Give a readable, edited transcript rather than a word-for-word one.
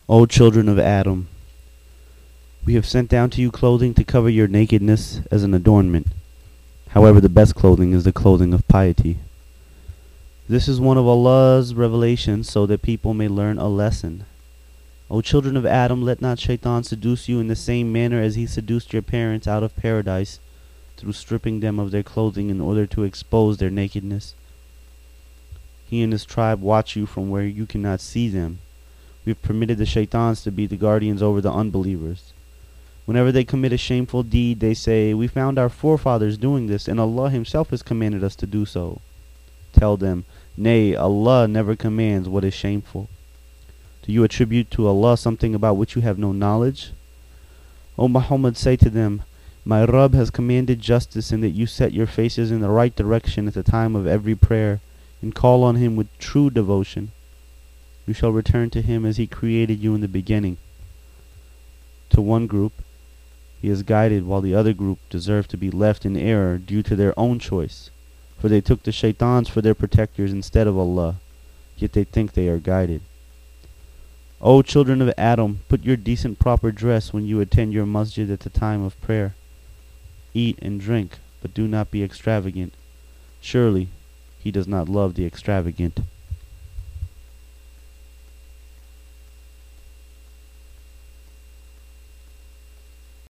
O children of Adam, we have sent down to you clothing to cover your nakedness as an adornment. However, the best clothing is the clothing of piety. This is one of Allah's revelations so that people may learn a lesson. O children of Adam, let not Shaitan seduce you in the same manner as he seduced your parents out of paradise through stripping them of their clothing in order to expose their nakedness. He and his tribe watch you from where you cannot see them. We have permitted the Shaitans to be the guardians over the unbelievers. Whenever they commit a shameful deed, they say, "We found our forefathers doing this, and Allah Himself has commanded us to do so." Tell them, "Nay, Allah never commands what is shameful." Do you attribute to Allah something about which you have no knowledge? O Muhammad, say to them, "My Rabb has commanded justice in that you set your faces in the right direction at the time of every prayer, and call on Him with true devotion. You shall return to Him as He created you in the beginning." To one group, He is guided, while the other group deserve to be left in error due to their own choice, for they took the Shaitans for their protectors instead of Allah, yet they think they are guided. O children of Adam, put your decent proper dress when you attend your masjid at the time of prayer. Eat and drink, but do not be extravagant. Surely, He does not love the extravagant.